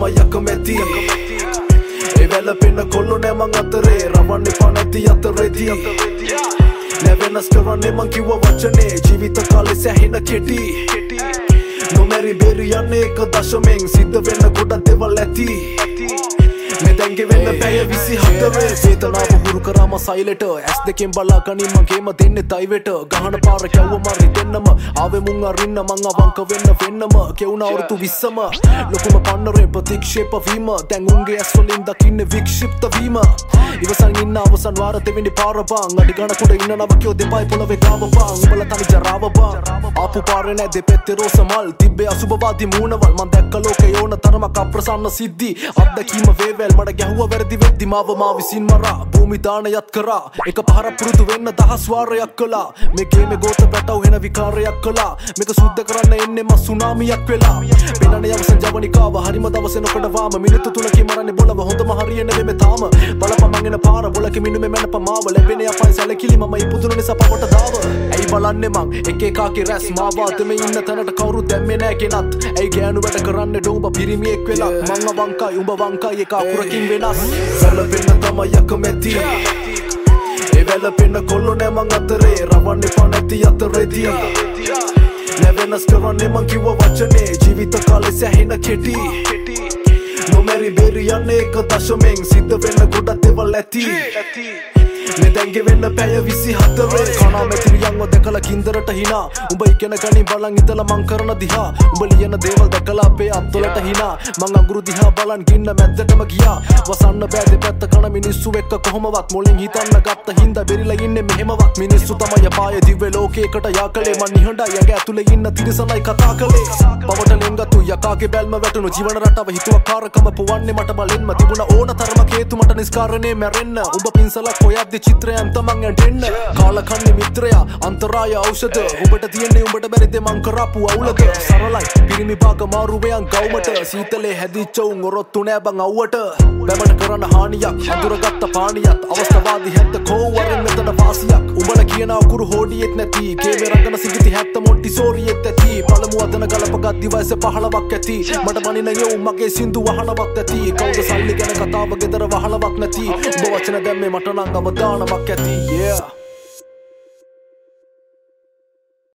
තමයි යකමැති ඒ වැළපෙන කොල්ලෝ නෑ මං අතරේ රවන්නේ පනැති අතරේදී නෑ වෙනස් කරන්නේ මං කිව්ව වචනේ ජීවිත කාලේ සැහෙන කෙටි නොමැරි බේරි යන්නේ එක දශමෙන් සිද්ධ වෙන්න ගොඩක් දේවල් ඇති මේ දැන්ගේ වෙන්න පැය 24 වේදනාව හුරු කරාම සයිලෙට ඇස් දෙකෙන් බලා ගනින් මගේම දෙන්නේ තයිවෙට ගහන පාර කැව්ව මරි දෙන්නම ආවේ මුං අරින්න මං අවංක වෙන්නම කෙවුන අවුරුදු 20ම ලොකුම පන්නරේ ප්‍රතික්ෂේප වීම දැන් උන්ගේ ඇස් වලින් දකින්නේ වික්ෂිප්ත වීම ඉවසන් ඉන්න අවසන් වාර දෙවෙනි පාර බං අඩි ගණකුඩ ඉන්න නවකියෝ දෙපයි පොළවේ ගාව බං උඹලා තනි ජරාව බං ආපු පාරේ නැ දෙපැත්තේ රෝස මල් තිබ්බේ අසුබවාදී මූණවල් මං දැක්ක ලෝකේ ඕන තරමක් අප්‍රසන්න සිද්ධි අත්දැකීම වේවැල් මට ගැහුව වැරදි වෙද්දි මාව මා විසින් මරා භූමි දානයත් කරා එක පහරක් පුරුදු වෙන්න 10 වාරයක් කළා මේ ගේමේ ගෝත පැටව වෙන විකාරයක් කළා මේක සුද්ධ කරන්න එන්නේ මස් සුනාමියක් වෙලා පෙනන යවසන් ජවනිකාව හරිම දවසේ නොකඩවාම මිනිත්තු 3කින් මරන්නේ බොලව හොඳම හරිය නෙමෙයි තාම බලපන් මං එන පාර බොලකේ මිනුමේ මැනප මාව ලැබෙන්නේ අපයි සැලකිලි මම ඉපදුන නිසා පවට දාව ඇයි බලන්නේ මං එක එකාගේ රැස් මාවාත මේ ඉන්න තැනට කවුරු දැම්මේ නෑ කෙනත් ඇයි ගෑනු වැඩ කරන්නේ ඩෝඹ පිරිමියෙක් වෙලා මං අවංකයි උඹ වංකයි එක අකුරකින් වෙනස් වැළපෙන්න තමයි යකමැති ඒ වැළපෙන්න කොල්ලෝ නෑ මං අතරේ රවන්නේ පනැති අතරේදී නෑ වෙනස් කරන්නේ මං කිව්ව වචනේ ජීවිත කාලේ සැහෙන කෙටි නොමැරි බේරි යන්නේ එක දශමෙන් සිද්ධ වෙන්න ගොඩක් දේවල් ඇති මේ දැන්ගේ වෙන්න පැය 24 කනා මෙතිරියන්ව දැකලා කින්දරට hina උඹ ඉගෙන ගනි බලන් ඉඳලා මං කරන දිහා උඹ ලියන දේවල් දැකලා අපේ අත්වලට hina මං අඟුරු දිහා බලන් ගින්න මැද්දටම ගියා වසන්න බෑ දෙපැත්ත කන මිනිස්සු එක්ක කොහොමවත් මොලෙන් හිතන්න ගත්ත හින්දා බෙරිලා ඉන්නේ මෙහෙමවත් මිනිස්සු තමයි අපායේ දිව්‍ය ලෝකයකට යාකලේ මං නිහඬයි යගේ ඇතුලේ ඉන්න තිරසනයි කතා කළේ පවට ලෙන්ගතු යකාගේ බැල්ම වැටුණු ජීවන රටාව හිතුවක්කාරකම පුවන්නේ මට බලෙන්ම තිබුණ ඕන තරමක් හේතු මට නිස්කාරණේ මැරෙන්න උඹ පින්සලක් හොයද්දි චිත්‍රයන් තමන් ඇඬෙන්න කාලකන්නේ මිත්‍රයා අන්තරාය ඖෂධ උඹට තියන්නේ උඹට බැරිද මං කරපු අවුලක සරලයි පිරිමි පාක මාරුවයන් ගවුමට සීතලේ හැදිච්ච උන් ඔරොත්තු නෑ බං අවුවට බැමට කරන හානියක් අඳුරගත්ත පානියක් අවස්ථාවාදී හැත්ත කෝවරෙන් මෙතන වාසියක් උඹලා කියන අකුරු හොඩියෙත් නැති කේමේ රංගන සිගිති හැත්ත මොන්ටි සෝරියෙත් ඇති පළමු අදන ගලපගත් දිවයිස 15ක් ඇති මට මනින යෝ මගේ සින්දු වහනවක් ඇති කවුද සල්ලි ගැන කතාව ගෙදර වහලවක් නැති උඹ වචන දැම්මේ මට නම් අවදානමක් ඇති yeah